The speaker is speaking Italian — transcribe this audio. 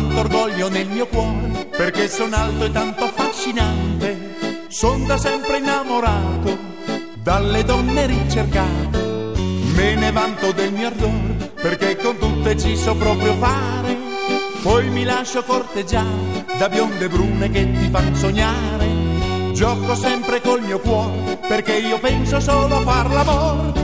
tanto orgoglio nel mio cuore, perché sono alto e tanto affascinante. Son da sempre innamorato dalle donne ricercate. Me ne vanto del mio ardore, perché con tutte ci so proprio fare. Poi mi lascio corteggiare da bionde brune che ti fan sognare. Gioco sempre col mio cuore, perché io penso solo a far l'amore.